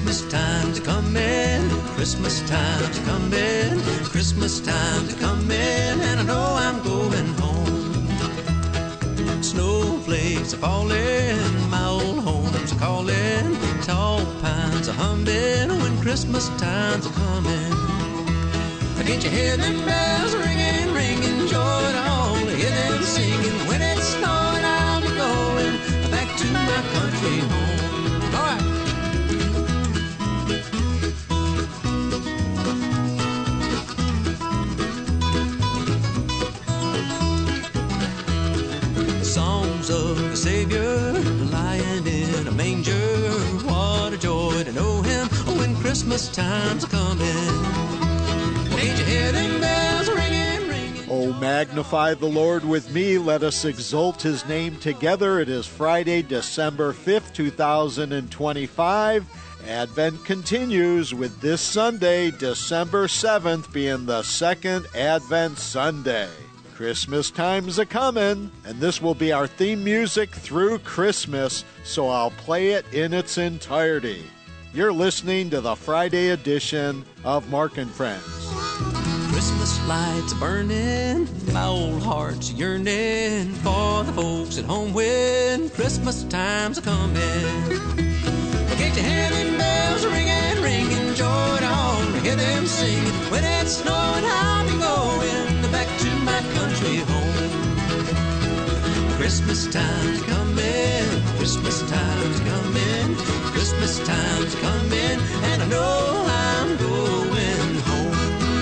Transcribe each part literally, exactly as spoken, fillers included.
Christmas time's a-comin', Christmas time's a-comin', Christmas time's a-comin', and I know I'm going home. Snowflakes are falling, my old home's a-calling, tall pines are humming when Christmas time's a-comin'. Can't you hear them bells ringing, ringing, joy to all to hear them singing. When it's snowing, I'll be going back to my country home. All right. The songs of the Savior lying in a manger. What a joy to know him when Christmas time's a-coming. Can't you hear them bells ringing, ringing? Oh, magnify the Lord with me. Let us exalt his name together. It is Friday, December fifth, two thousand twenty-five. Advent continues with this Sunday, December seventh, being the second Advent Sunday. Christmas time's a-comin', and this will be our theme music through Christmas, so I'll play it in its entirety. You're listening to the Friday edition of Mark and Friends. Christmas lights are burning, my old heart's yearning for the folks at home when Christmas time's a-comin'. Can't you hear them bells ringing, ringing, joy to all to hear them singing. When it's snowing, I'll be going back to my country home. Christmas time's a-comin', Christmas time's a-comin', Christmas time's a-comin', and I know I'm going home.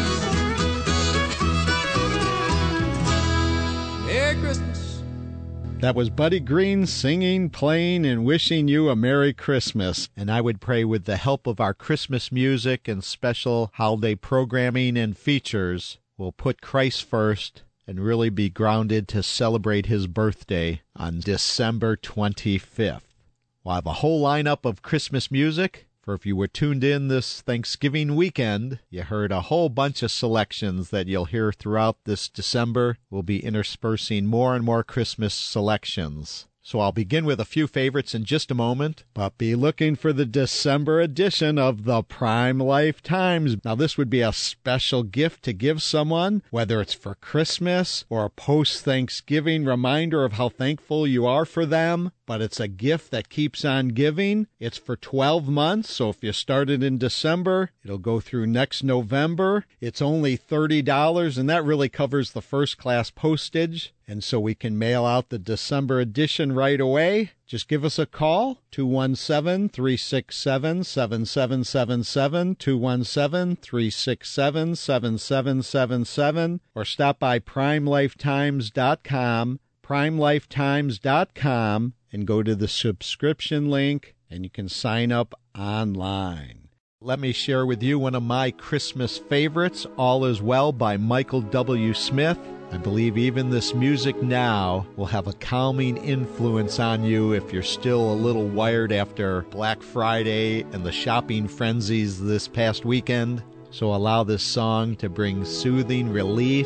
Merry Christmas. That was Buddy Green singing, playing, and wishing you a Merry Christmas. And I would pray with the help of our Christmas music and special holiday programming and features, we'll put Christ first and really be grounded to celebrate his birthday on December twenty-fifth. We'll have a whole lineup of Christmas music. For if you were tuned in this Thanksgiving weekend, you heard a whole bunch of selections that you'll hear throughout this December. We'll be interspersing more and more Christmas selections. So I'll begin with a few favorites in just a moment, but be looking for the December edition of the Prime Life Times. Now, this would be a special gift to give someone, whether it's for Christmas or a post-Thanksgiving reminder of how thankful you are for them. But it's a gift that keeps on giving. It's for twelve months, so if you started in December, it'll go through next November. It's only thirty dollars, and that really covers the first-class postage. And so we can mail out the December edition right away. Just give us a call, two one seven, three six seven, seven seven seven seven, two one seven, three six seven, seven seven seven seven, or stop by prime life times dot com, prime life times dot com, and go to the subscription link, and you can sign up online. Let me share with you one of my Christmas favorites, All Is Well by Michael W. Smith. I believe even this music now will have a calming influence on you if you're still a little wired after Black Friday and the shopping frenzies this past weekend. So allow this song to bring soothing relief,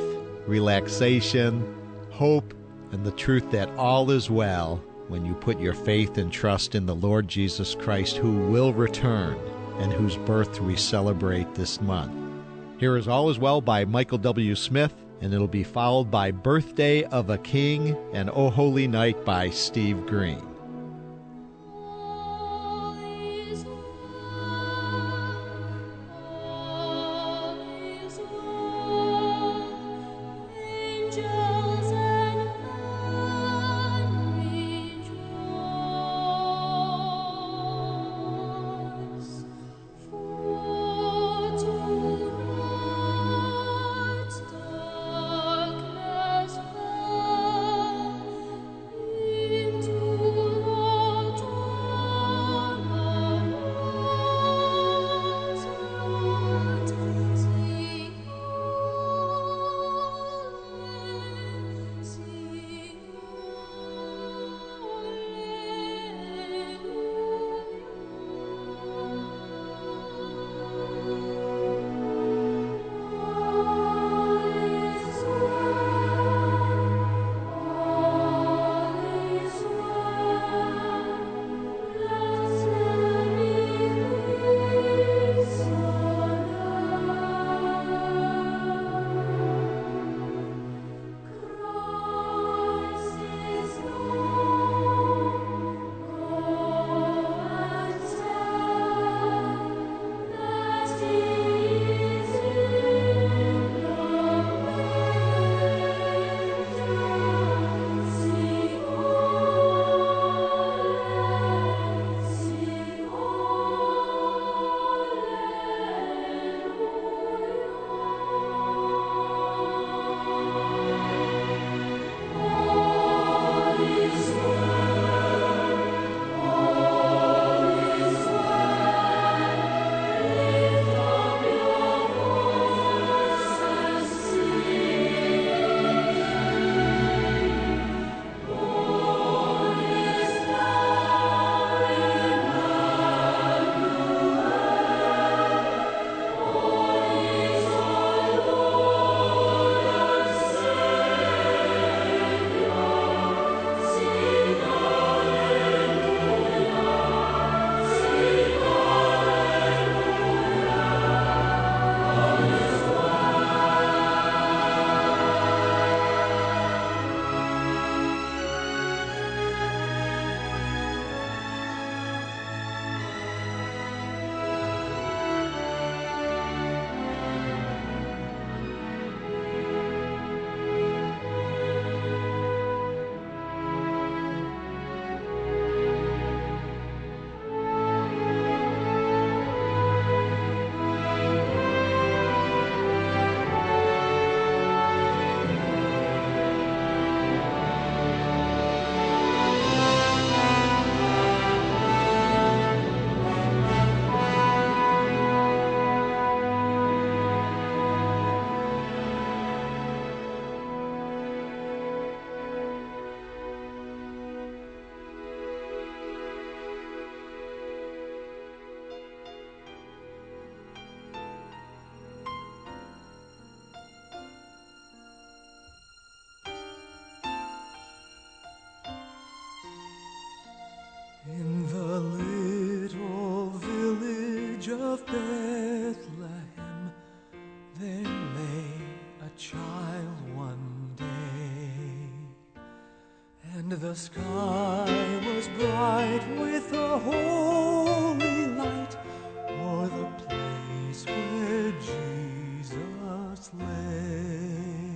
relaxation, hope, and the truth that all is well when you put your faith and trust in the Lord Jesus Christ, who will return and whose birth we celebrate this month. Here is All Is Well by Michael W. Smith, and it'll be followed by Birthday of a King and O Holy Night by Steve Green. Into of Bethlehem, there lay a child one day, and the sky was bright with a holy light o'er the place where Jesus lay.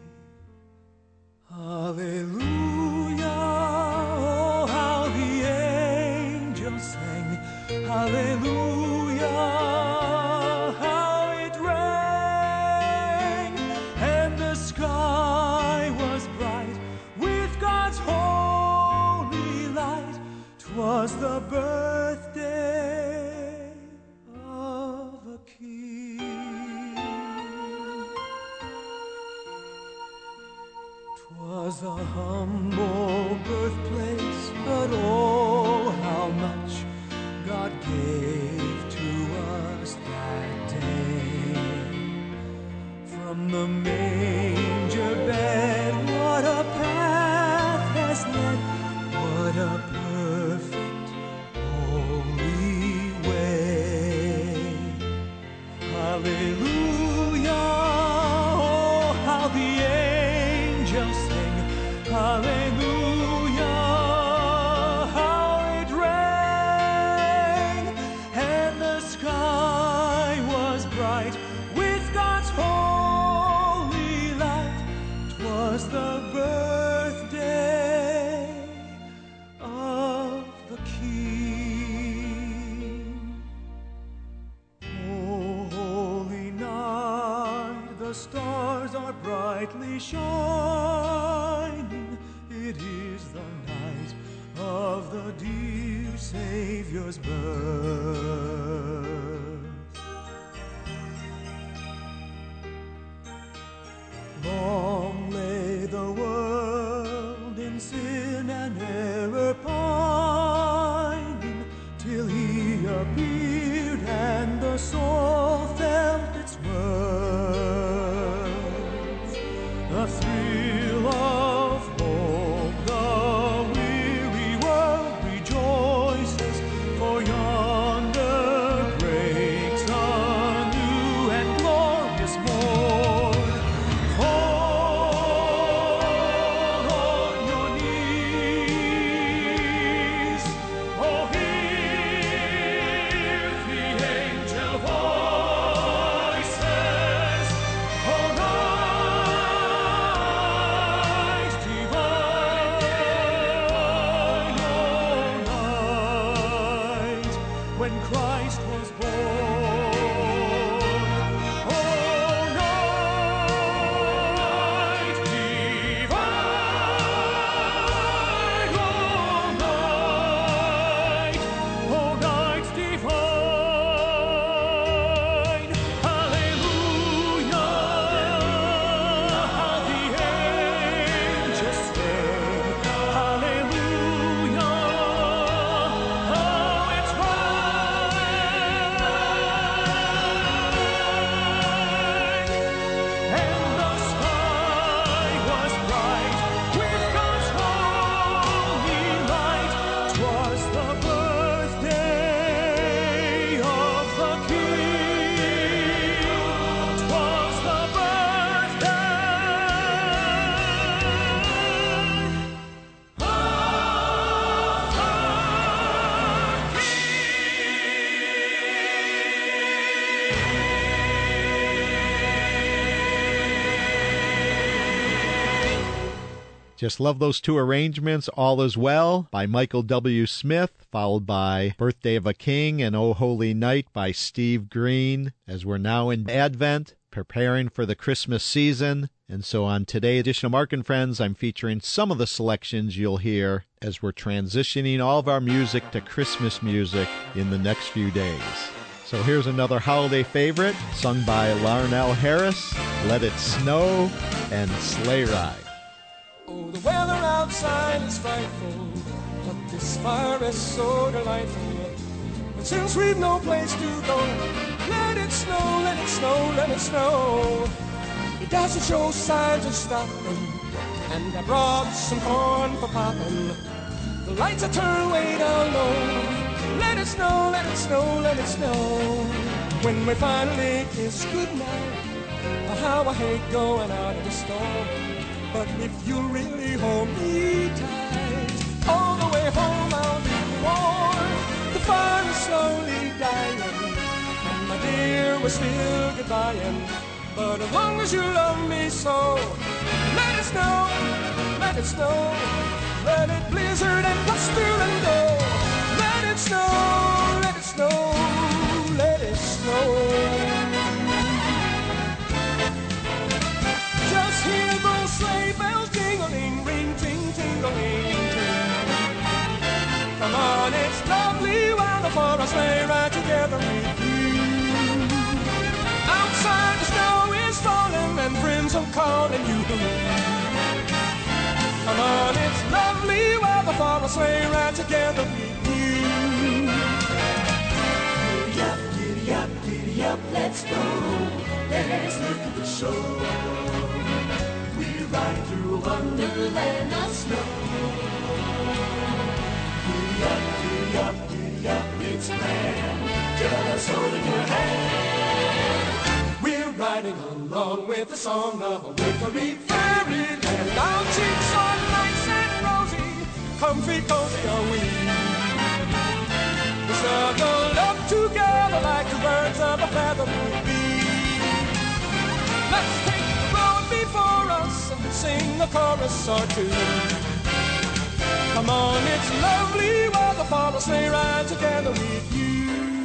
Hallelujah, oh how the angels sang, hallelujah, how it rang, and the sky was bright with God's holy light. 'Twas the birthday of a king. 'Twas a humble birthplace, but oh, how much God gave to us that day. From the manger bed, what a path has led, what a perfect, holy way. Hallelujah, oh, how the angels sing, hallelujah, how it rang, and the sky was bright with God's holy light. 'Twas the birthday of the King. Oh, holy night, the stars are brightly shining. It is the night of the dear Savior's birth. Long lay the world in sin and error pining, till he appeared and the soul felt its worth. The thrill of hope, the weary world rejoices, for yonder breaks a new and glorious morn. Fall on your knees, oh hear the angel voices, oh night divine, oh night when Christ was born, oh night divine, oh night, oh night divine. Hallelujah, how the angels sing, hallelujah, how it's bright, and the sky was bright with God's holy light. 'Twas the birthday of the King. 'Twas the birthday of Just love those two arrangements, All Is Well by Michael W. Smith, followed by Birthday of a King and O Holy Night by Steve Green, as we're now in Advent, preparing for the Christmas season. And so on today's edition of Mark and Friends, I'm featuring some of the selections you'll hear as we're transitioning all of our music to Christmas music in the next few days. So here's another holiday favorite, sung by Larnell Harris, Let It Snow and Sleigh Ride. Oh, the weather outside is frightful, but this fire is so delightful. And since we've no place to go, let it snow, let it snow, let it snow. It doesn't show signs of stopping, and I brought some corn for popping. The lights are turned way down low. Let it snow, let it snow, let it snow. when we finally kiss goodnight. How I hate going out in the storm, but if you really hold me tight, all the way home I'll be warm. The fire is slowly dying, and my dear, we're still goodbying. But as long as you love me so, let it snow, let it snow, let it blizzard and bluster and go. Let it snow, let it snow, let it snow. Just hear those sleigh bells jingling, ring, ting, tingling, ting. Come on, it's lovely weather for a sleigh ride together with you. Outside the snow is falling and friends are calling you. Come on, it's lovely weather for a sleigh ride together with you. Giddy up, giddy up, giddy up, let's go. Let's look at the show. We're riding through a wonderland of snow. Giddy up, giddy up, giddy up, it's grand. Just holding your hand. We're riding along with the song of a wintry fairyland. Our cheeks are nice and rosy, comfy, cozy are we. We snuggle up together like the birds of a feather would be. Let's take the road before us and sing a chorus or two. Come on, it's lovely weather for a sleigh ride together with you.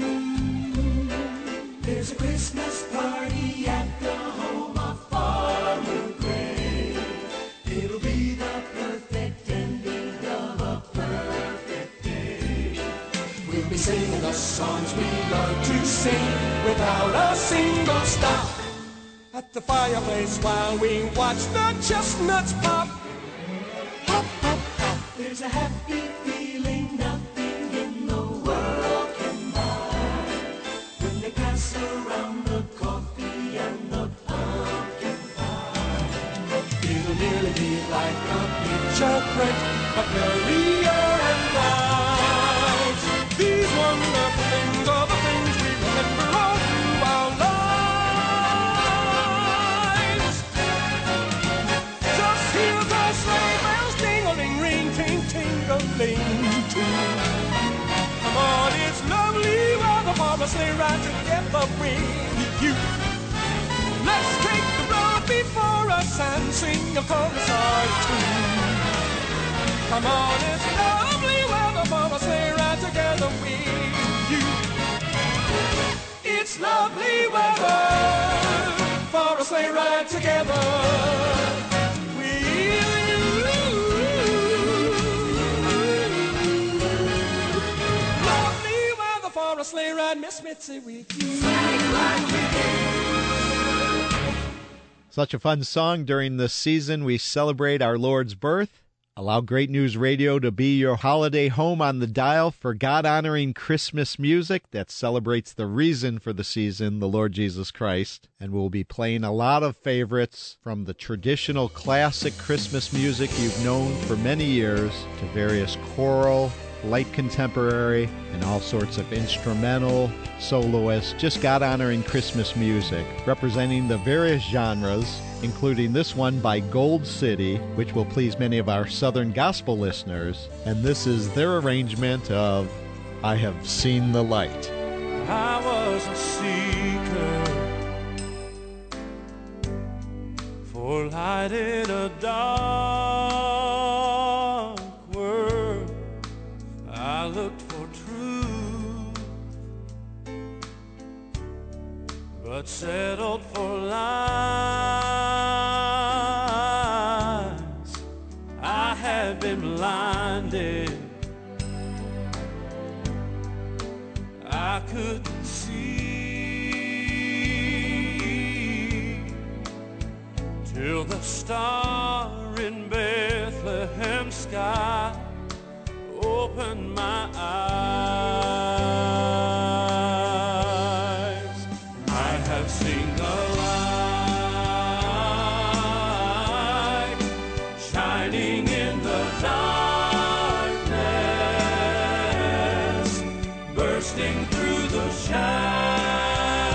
There's a Christmas party at the home of Farmer Gray. It'll be the perfect ending of a perfect day. We'll be singing the songs we love to sing without a single stop. At the fireplace while we watch the chestnuts pop. Pop, pop, pop. There's a happy feeling nothing in the world can buy. When they pass around the coffee and the pumpkin pie. It'll nearly be like a picture print, but merrier and bright. These wonderful things are the things we remember all through our lives. Come on, it's lovely weather for a sleigh ride together with you. Let's take the road before us and sing a chorus or two. Come on, it's lovely weather for a sleigh ride together with you. It's lovely weather for a sleigh ride together with you. For a sleigh ride, Miss Mitzi, with you. Such a fun song during this season. We celebrate our Lord's birth. Allow Great News Radio to be your holiday home on the dial for God-honoring Christmas music that celebrates the reason for the season, the Lord Jesus Christ. And we'll be playing a lot of favorites, from the traditional classic Christmas music you've known for many years to various choral, light contemporary, and all sorts of instrumental, soloists, just God-honoring Christmas music, representing the various genres, including this one by Gold City, which will please many of our Southern gospel listeners. And this is their arrangement of I Have Seen the Light. I was a seeker for light in a dark world. I looked for truth, but settled for lies. I had been blinded, I couldn't see, till the star in Bethlehem's sky opened my eyes. I have seen the light shining in the darkness, bursting through the shadows.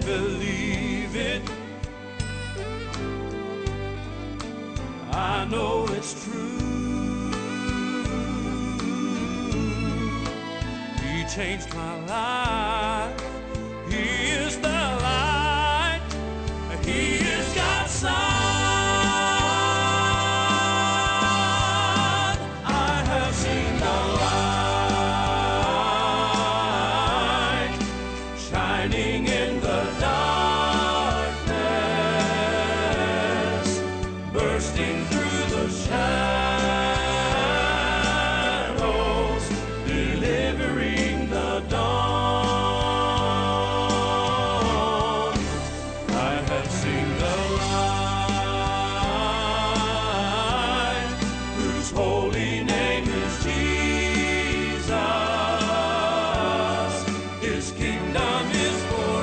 believe it. I know it's true. He changed my life. He is the light. He is God's Son. I have seen the light shining in the darkness, bursting through the shadows, delivering the dawn. I have seen the light, whose holy name is Jesus. His kingdom is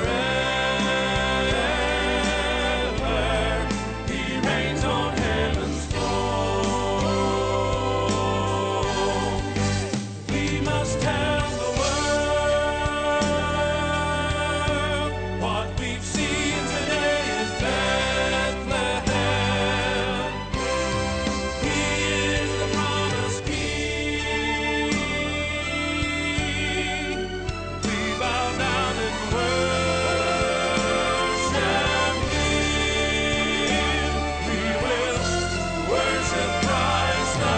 forever. He reigns on heaven's throne. We must tell the world what we've seen today in Bethlehem. He is the promised King. We bow down and worship Him. We will worship Christ the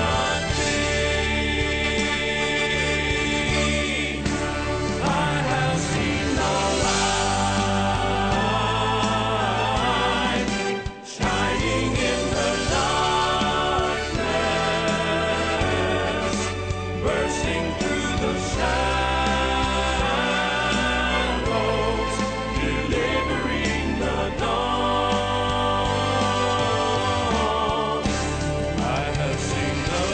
King. I have seen the light shining in the darkness, bursting through the shadows, delivering the dawn. I have seen the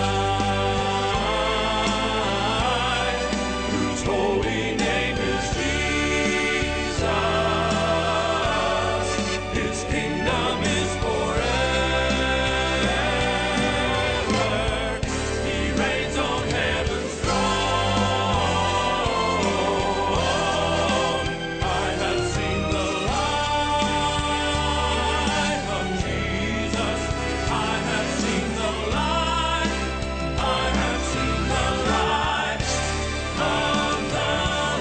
light, whose holy name is Jesus. His kingdom is forever. He reigns on heaven's throne. I have seen the light of Jesus. I have seen the light. I have seen the light of the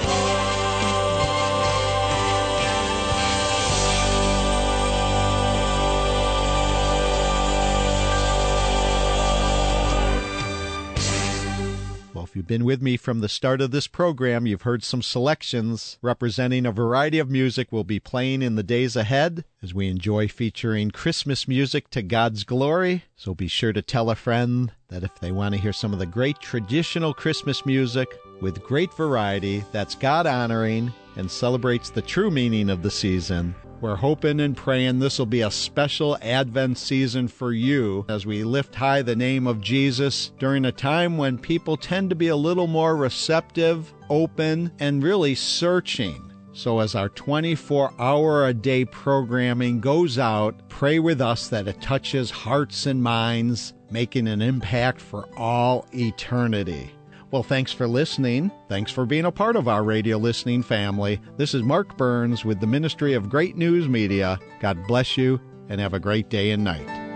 Well, if you've been with me from the start of this program, you've heard some selections representing a variety of music we'll be playing in the days ahead as we enjoy featuring Christmas music to God's glory. So be sure to tell a friend that if they want to hear some of the great traditional Christmas music with great variety that's God-honoring and celebrates the true meaning of the season, we're hoping and praying this will be a special Advent season for you as we lift high the name of Jesus during a time when people tend to be a little more receptive, open, and really searching. So as our twenty-four hour a day programming goes out, pray with us that it touches hearts and minds, making an impact for all eternity. Well, thanks for listening. Thanks for being a part of our radio listening family. This is Mark Burns with the Ministry of Great News Media. God bless you and have a great day and night.